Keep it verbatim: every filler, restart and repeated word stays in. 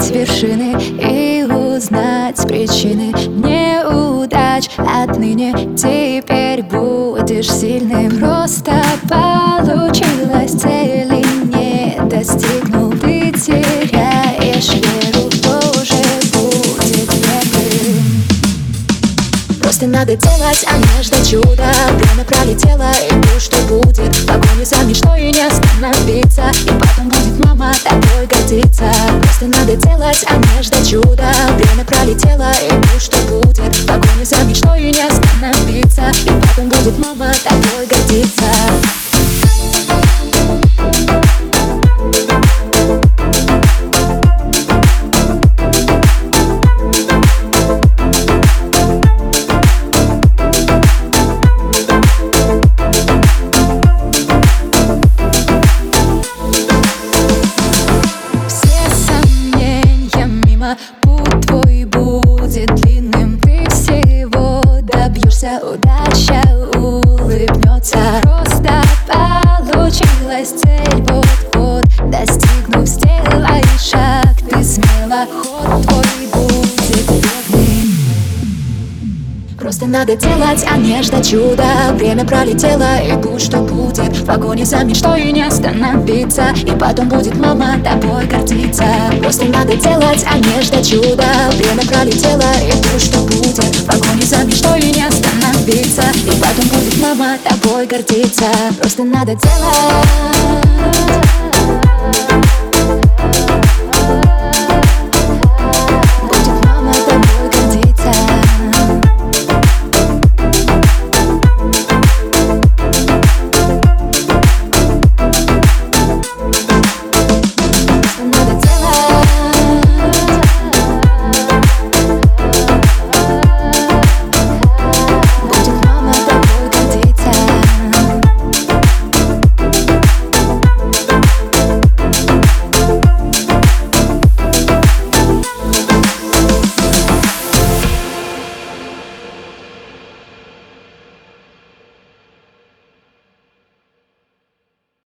покорить вершины и узнать причины неудач. Отныне теперь будешь сильным. Просто получилось, цели не достигнул. Ты теряешь веру, кто же будет первым? Просто надо делать, а не ждать чуда. Время пролетело, и то, что будет. В погоне за мечтой не остановиться. И потом будет мама тобой гордиться. Просто надо делать, а не ждать чуда. Время пролетело, и то, что будет. В погоне за мечтой не остановиться. И потом будет мама тобой гордиться. Путь твой будет длинным, ты всего добьешься, удача улыбнется. Просто получилась цель, вот-вот достигнув, сделай шаг, ты смело, ход твой будет верным. Просто надо делать, а не ждать чуда. Время пролетело, и будь что будет. В погоне за мечтой не остановиться. И потом будет мама тобой гордиться. Просто надо делать, а не ждать чуда. Время пролетело, и будь что будет. В погоне за мечтой не остановиться. И потом будет мама тобой гордиться. Просто надо делать.